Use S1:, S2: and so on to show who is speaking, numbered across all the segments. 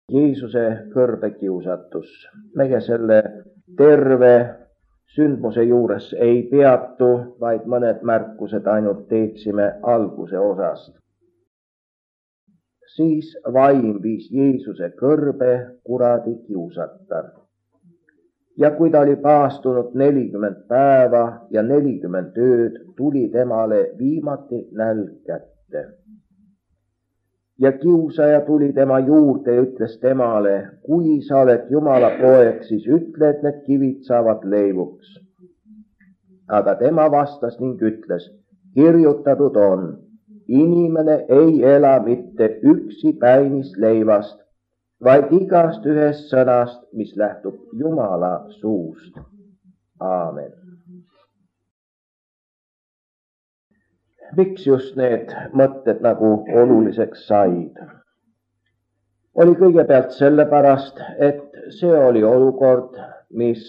S1: Jeesuse kõrbekiusatus. Meie selle terve sündmuse juures ei peatu, vaid mõned märkused ainult teeksime alguse osast. Siis vaim viis Jeesuse kõrbe kuradi kiusata. Ja kui ta oli paastunud 40 päeva ja 40 ööd, tuli temale viimati nälg kätte. Ja kiusaja tuli tema juurde ja ütles temale, kui sa oled Jumala poeg, siis ütle, et need kivid saavad leivuks. Aga tema vastas ning ütles, kirjutatud on, inimene ei ela mitte üksi päinis leivast, vaid igast ühest sõnast, mis lähtub Jumala suust. Aamen. Miks just need mõtted nagu oluliseks said? Oli kõigepealt sellepärast, et see oli olukord, mis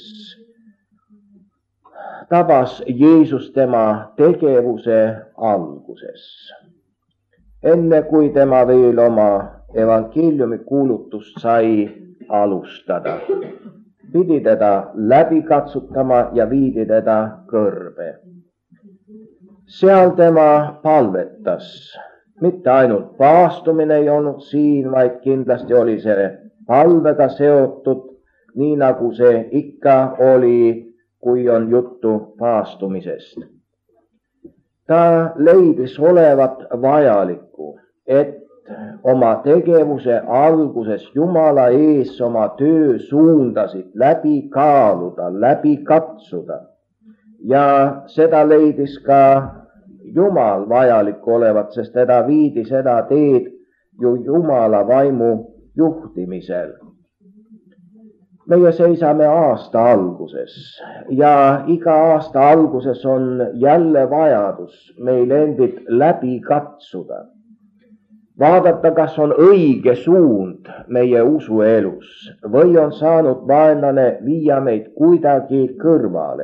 S1: tabas Jeesus tema tegevuse alguses. Enne kui tema veel oma evangeeliumi kuulutust sai alustada, pidi teda läbi katsutama ja viidi teda kõrbe. Seal tema palvetas. Mitte ainult paastumine ei olnud siin, vaid kindlasti oli see palvega seotud, nii nagu see ikka oli, kui on juttu paastumisest. Ta leidis olevat vajalikku, et oma tegevuse alguses Jumala ees oma töö suundasid läbi kaaluda, läbi katsuda. Ja seda leidis ka Jumal vajalik olevat, sest teda viidi seda teed ju Jumala vaimu juhtimisel. Meie seisame aasta alguses ja iga aasta alguses on jälle vajadus meil endid läbi katsuda. Vaadata, kas on õige suund meie usuelus või on saanud vaenlane viia meid kuidagi kõrvale.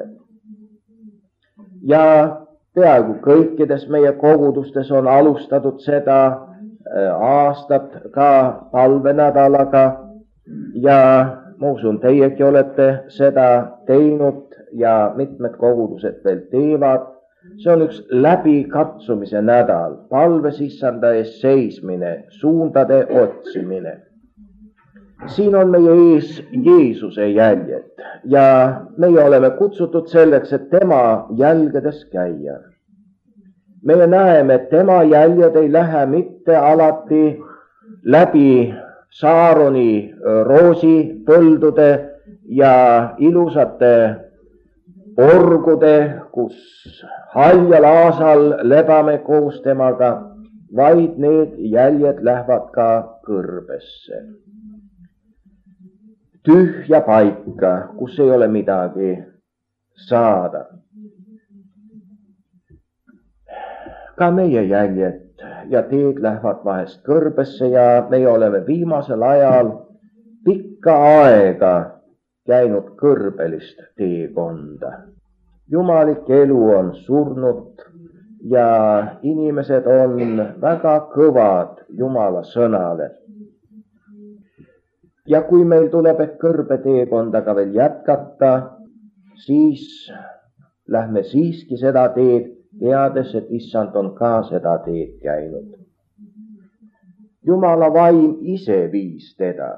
S1: Ja peaaegu kõikides meie kogudustes on alustatud seda aastat ka palvenädalaga ja ma usun, teiegi olete seda teinud ja mitmed kogudused veel teevad. See on üks läbikatsumise nädal, palves issanda ees seismine, suundade otsimine. Siin on meie ees Jeesuse jäljed ja meie oleme kutsutud selleks, et tema jälgedes käia. Meie näeme, et tema jäljed ei lähe mitte alati läbi Saaroni roosipõldude ja ilusate orgude, kus haljal aasal lebame koos temaga, vaid need jäljed lähevad ka kõrbesse. Tühja paika, kus ei ole midagi saada. Ka meie jäljed ja teed lähevad vahest kõrbesse ja meie oleme viimasel ajal pikka aega käinud kõrbelist teekonda. Jumalik elu on surnud ja inimesed on väga kõvad Jumala sõnale. Ja kui meil tuleb kõrbeteekondaga veel jätkata, siis lähme siiski seda teed, teades, et issand on ka seda teed käinud. Jumala vaim ise viis teda.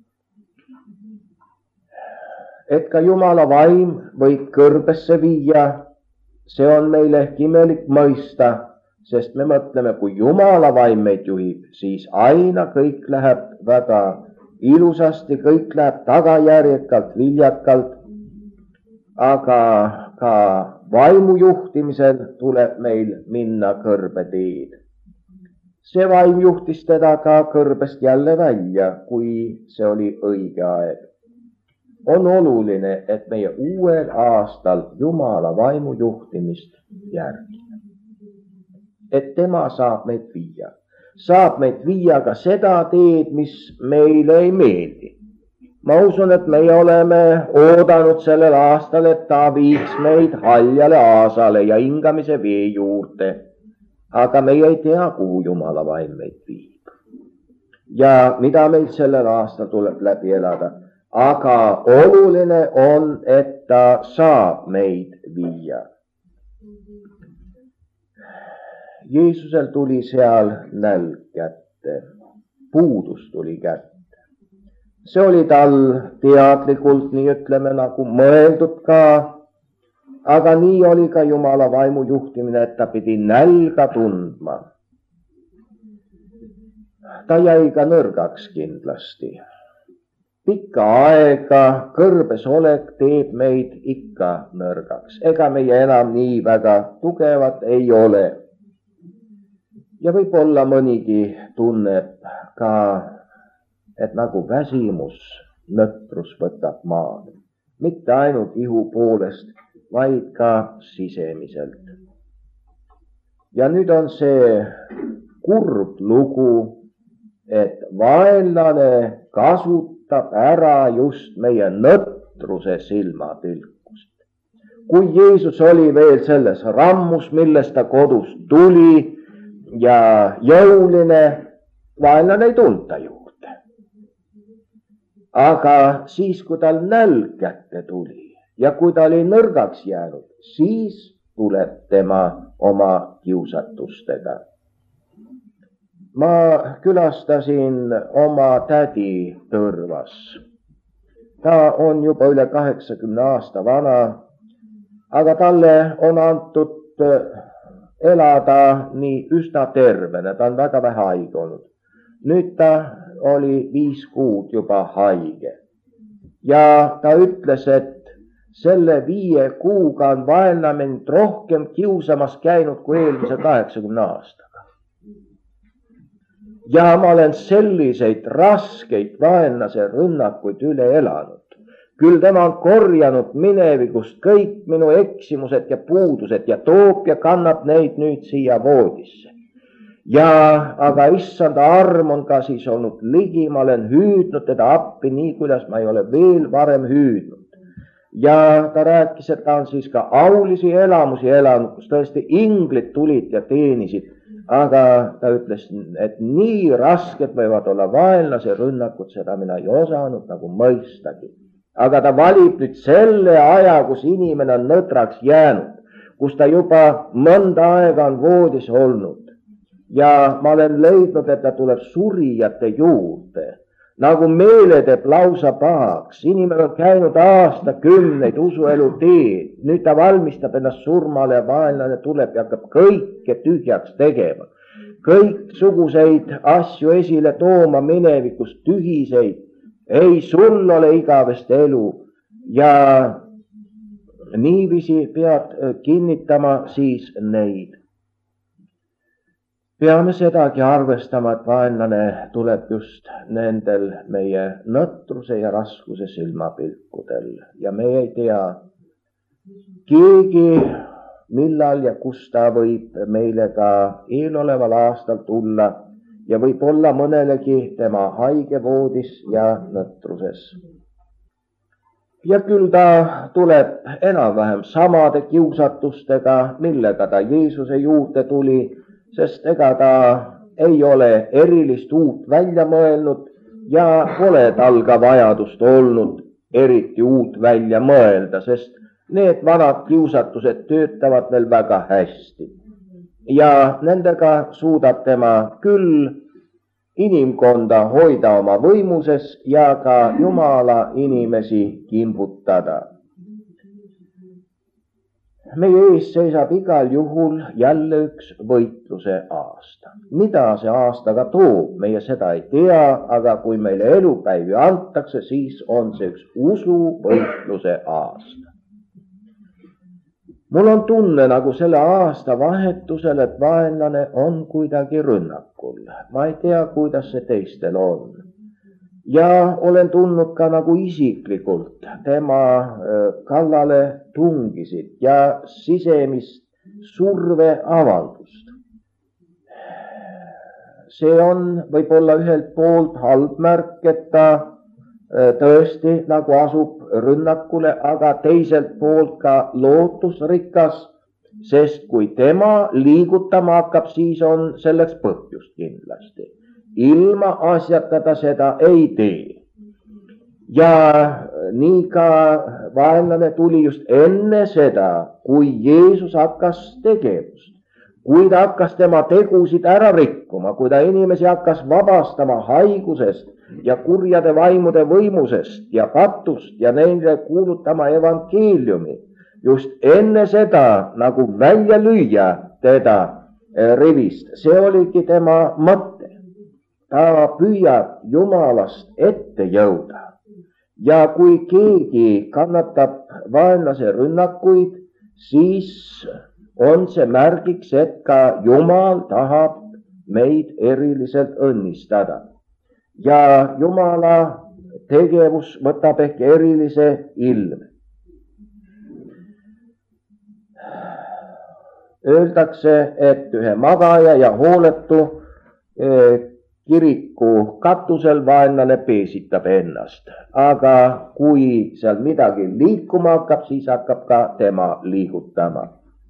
S1: Et ka Jumala vaim võib kõrbesse viia, see on meile ehk imelik mõista, sest me mõtleme, kui Jumala vaim meid juhib, siis aina kõik läheb väga ilusasti, kõik läheb tagajärjekalt, viljakalt, aga ka vaimu juhtimisel tuleb meil minna kõrbeteed. See vaim juhtis teda ka kõrbest jälle välja, kui see oli õige aeg. On oluline, et meie uuel aastal Jumala vaimu juhtimist järgida. Et tema saab meid viia. Saab meid viia ka seda teed, mis meile ei meeldi. Ma usun, et meie oleme oodanud sellel aastal, et ta viiks meid haljale aasale ja hingamise vee juurde. Aga meie ei tea, kuhu Jumala vaim meid viib. ja mida meil sellel aastal tuleb läbi elada. Aga oluline on, et ta saab meid viia. Jeesusel tuli seal nälg kätte, puudus tuli kätte. See oli tal teadlikult, nii ütleme, nagu mõeldud ka, aga nii oli ka Jumala vaimu juhtimine, et ta pidi nälga tundma. Ta jäi ka nõrgaks kindlasti. Pikka aega kõrbes olek teeb meid ikka nõrgaks. Ega meie enam nii väga tugevad ei ole. Ja võib-olla mõnigi tunneb ka, et nagu väsimus, nõtrus võtab maad. Mitte ainult ihu poolest, vaid ka sisemiselt. Ja nüüd on see kurb lugu, et vaenlane kasutab ära just meie nõtruse silmapilkust. Kui Jeesus oli veel selles rammus, millest ta kodust tuli ja jõuline, vaenlane ei tulnud ta juurde. Aga siis, kui tal nälg kätte tuli ja kui ta oli nõrgaks jäänud, siis tuleb tema oma kiusatustega. Ma külastasin oma tädi Tõrvas. Ta on juba üle 80 aasta vana, aga talle on antud elada nii üsna tervena, ta on väga vähe haige olnud. Nüüd ta oli 5 kuud juba haige. Ja ta ütles, et selle 5 kuuga on vaenlane mind rohkem kiusamas käinud kui eelmise 80 aastaga. Ja ma olen selliseid raskeid vaenlase rünnakuid üle elanud. Küll tema on korjanud minevikust kõik minu eksimused ja puudused ja toob ja kannab neid nüüd siia voodisse. Ja aga issanda arm on ka siis olnud ligi, ma olen hüüdnud teda appi nii, kuidas ma ei ole veel varem hüüdnud. Ja ta rääkis, et ta on siis ka aulisi elamusi elanud, kus tõesti inglid tulid ja teenisid. Aga ta ütles, et nii rasked võivad olla vaenlase rünnakud, seda mina ei osanud nagu mõistagi. Aga ta valib nüüd selle aja, kus inimene on nõtraks jäänud, kus ta juba mõnda aega on voodis olnud. Ja ma olen leidnud, et ta tuleb surijate juurde, nagu meele teeb lausa pahaks. Inimene on käinud aastakümneid usuelu teed, nüüd ta valmistab ennast surmale ja vaenlane tuleb ja hakkab kõike tühjaks tegema. Kõiksuguseid asju esile tooma minevikust tühiseid. Ei, sul ole igavest elu ja niiviisi pead kinnitama siis neid. Peame sedagi arvestama, et vaenlane tuleb just nendel meie nõtruse ja raskuse silmapilkudel ja me ei tea keegi, millal ja kus ta võib meile ka eeloleval aastal tulla ja võib olla mõnelegi tema haigevoodis ja nõtruses. Ja küll ta tuleb enam-vähem samade kiusatustega, millega ta Jeesuse juurde tuli, sest ega ta ei ole erilist uut välja mõelnud ja pole tal ka vajadust olnud eriti uut välja mõelda, sest need vanad kiusatused töötavad veel väga hästi. Ja nendega suudab tema küll inimkonda hoida oma võimuses ja ka Jumala inimesi kimbutada. Meie ees seisab igal juhul jälle üks võitluse aasta. Mida see aastaga toob, meie seda ei tea, aga kui meile elupäivi antakse, siis on see üks usuvõitluse aasta. Mul on tunne nagu selle aasta vahetusel, et vaenlane on kuidagi rünnakul. Ma ei tea, kuidas see teistel on. Ja olen tundnud ka nagu isiklikult tema kallale tungisid ja sisemist surveavaldust. See on võib-olla ühelt poolt halb märk, et ta tõesti nagu asub rünnakule, aga teiselt poolt ka lootusrikas, sest kui tema liigutama hakkab, siis on selleks põhjust kindlasti. ilma asjata ta seda ei tee. Ja nii ka vaenlane tuli just enne seda, kui Jeesus hakkas tegevust. Kui ta hakkas tema tegusid ära rikkuma, kui ta inimesi hakkas vabastama haigusest ja kurjade vaimude võimusest ja patust ja neile kuulutama evangeeliumi, just enne seda nagu välja lüüa teda rivist, see oligi tema mõte. Ta püüab Jumalast ette jõuda. Ja kui keegi kannatab vaenlase rünnakuid, siis on see märgiks, et ka Jumal tahab meid eriliselt õnnistada. Ja Jumala tegevus võtab ehk erilise ilme. Öeldakse, et ühe magaja ja hooletu kiriku katusel vaenlane peesitab ennast. Aga kui seal midagi liikuma hakkab, siis hakkab ka tema liigutama.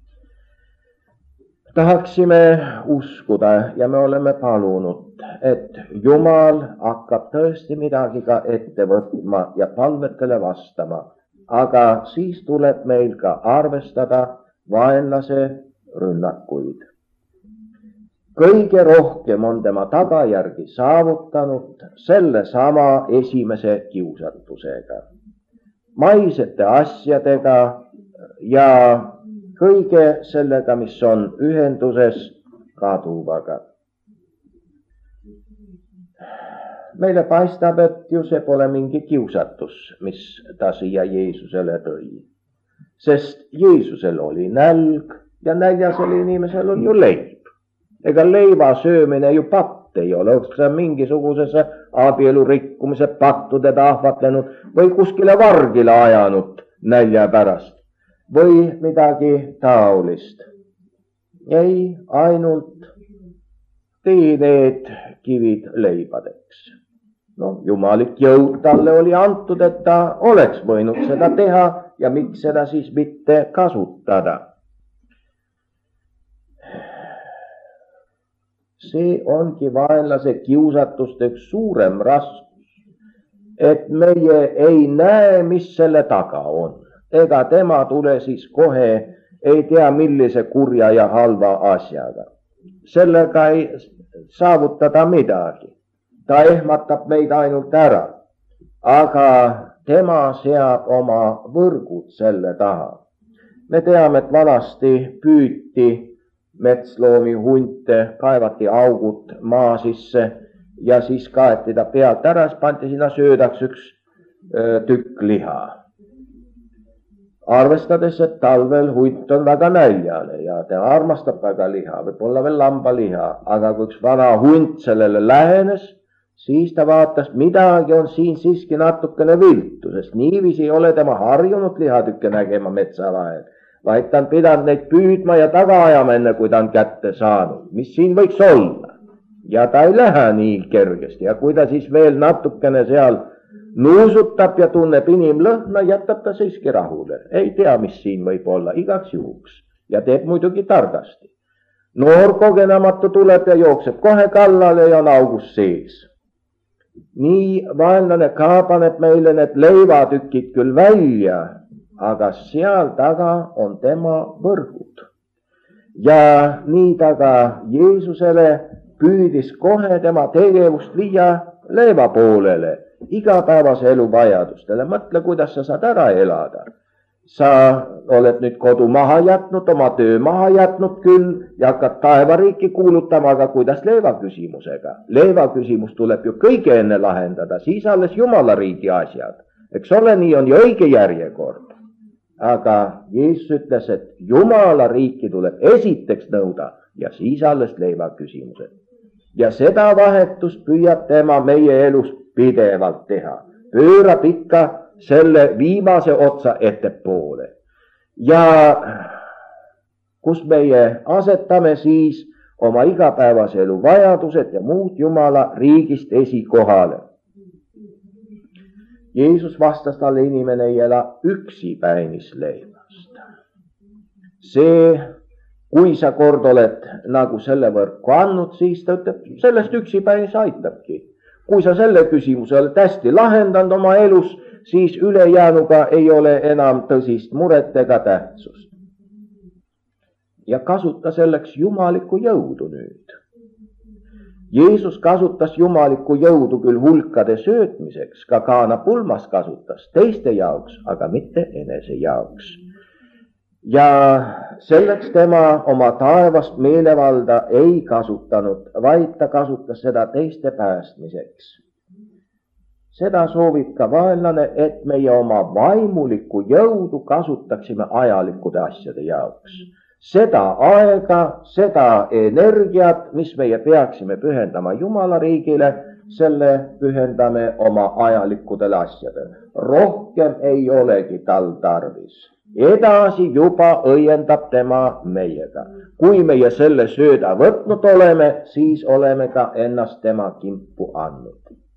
S1: Tahaksime uskuda ja me oleme palunud, et Jumal hakkab tõesti midagi ka ette võtma ja palvetele vastama. Aga siis tuleb meil ka arvestada vaenlase rünnakuid. Kõige rohkem on tema tagajärgi saavutanud sellesama esimese kiusatusega, maisete asjadega ja kõige sellega, mis on ühenduses kaduvaga. Meile paistab, et ju see pole mingi kiusatus, mis ta siia Jeesusele tõi. Sest Jeesusel oli nälg ja näljasel inimesel on ju leib. Ega leiva söömine ju patt ei ole, oleks see mingisugusesse abielu rikkumise pattu teda ahvatlenud või kuskile vargile ajanud nälja pärast või midagi taolist. Ei, ainult tee need kivid leibadeks. No, jumalik jõud talle oli antud, et ta oleks võinud seda teha ja miks seda siis mitte kasutada. See ongi vaenlase kiusatuste üks suurem raskus, et meie ei näe, mis selle taga on. Ega tema tule siis kohe ei tea millise kurja ja halva asjaga. Sellega ei saavutada midagi. Ta ehmatab meid ainult ära. Aga tema seab oma võrgud selle taha. Me teame, et vanasti püüti metsloomi, hunte, kaevati augud maa sisse ja siis kaeti ta pealt ära, siis pandi sinna söödaks üks tükk liha. Arvestades, et talvel hunt on väga näljane ja ta armastab väga liha, võib-olla veel lambaliha, aga kui üks vana hunt sellele lähenes, siis ta vaatas, midagi on siin siiski natukene viltu, sest niiviisi ei ole tema harjunud lihatükke nägema metsa vahel. Vaid ta on pidanud neid püüdma ja taga ajama enne, kui ta on kätte saanud. Mis siin võiks olla? Ja ta ei lähe nii kergesti. Ja kui ta siis veel natukene seal nuusutab ja tunneb inimlõhna, jätab ta siiski rahule. Ei tea, mis siin võib olla, igaks juhuks. Ja teeb muidugi targasti. Noor kogenematu tuleb ja jookseb kohe kallale ja on augus sees. Nii vaenlane ka paneb meile need leivatükid küll välja, aga seal taga on tema võrgud. Ja nii taga Jeesusele püüdis kohe tema tegevust viia leiva poolele, igapäevase elu vajadustele. Mõtle, kuidas sa saad ära elada. Sa oled nüüd kodu maha jätnud, oma töö maha jätnud küll ja hakkad taevariiki kuulutama, aga kuidas leiva küsimusega? Leiva küsimus tuleb ju kõige enne lahendada, siis alles Jumala riigi asjad. Eks ole, nii on ju õige järjekord. Aga Jeesus ütles, et Jumala riiki tuleb esiteks nõuda ja siis alles leiva küsimused. Ja seda vahetust püüab tema meie elus pidevalt teha. Pöörab ikka selle viimase otsa ettepoole. Ja kus meie asetame siis oma igapäevase elu vajadused ja muud Jumala riigist esikohale. Jeesus vastas talle, inimene ei ela üksi päimisleivast. See kui sa kord oled nagu selle võrku andnud, siis ta ütleb, sellest üksipäis aitabki. Kui sa selle küsimuse oled hästi lahendanud oma elus, siis ülejäänuga ei ole enam tõsist muret ega tähtsust. Ja kasuta selleks jumalikku jõudu nüüd. Jeesus kasutas jumalikku jõudu küll hulkade söötmiseks, ka Kaana pulmas kasutas teiste jaoks, aga mitte enese jaoks. Ja selleks tema oma taevast meelevalda ei kasutanud, vaid ta kasutas seda teiste päästmiseks. Seda soovib ka vaenlane, et meie oma vaimulikku jõudu kasutaksime ajalikude asjade jaoks. Seda aega, seda energiat, mis meie peaksime pühendama Jumala riigile, selle pühendame oma ajalikudele asjadele. Rohkem ei olegi tal tarvis. Edasi juba õiendab tema meiega. Kui meie selle sööda võtnud oleme, siis oleme ka ennast tema kimpu andnud.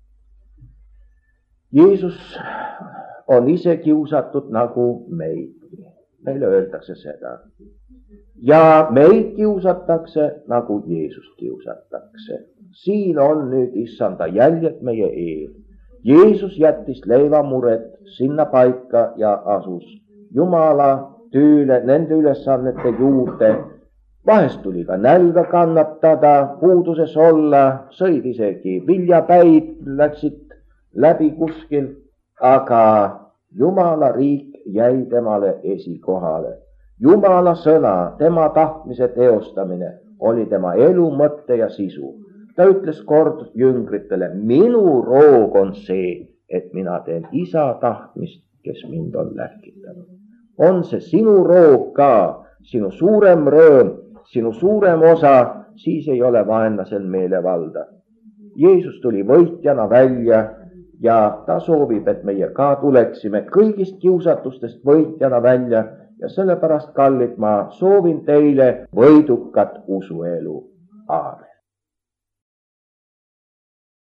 S1: Jeesus on ise kiusatud nagu meidki. Meile öeldakse seda. Ja meid kiusatakse nagu Jeesust kiusatakse. Siin on nüüd issanda jäljed meie eel. Jeesus jättis leivamured sinna paika ja asus Jumala tööle nende ülesannete juurde. Vahest tuli ka nälga kannatada, puuduses olla, sõid isegi viljapäid, läksid läbi kuskil, aga Jumala riik jäi temale esikohale. Jumala sõna, tema tahtmise teostamine oli tema elu mõtte ja sisu. Ta ütles kord jüngritele, minu roog on see, et mina teen isa tahtmist, kes mind on lähkitanud. On see sinu roog ka, sinu suurem rõõm, sinu suurem osa, siis ei ole vaenlasel meelevalda. Jeesus tuli võitjana välja ja ta soovib, et meie ka tuleksime kõigist kiusatustest võitjana välja ja sellepärast, kallid, ma soovin teile võidukat usuelu. Aamen.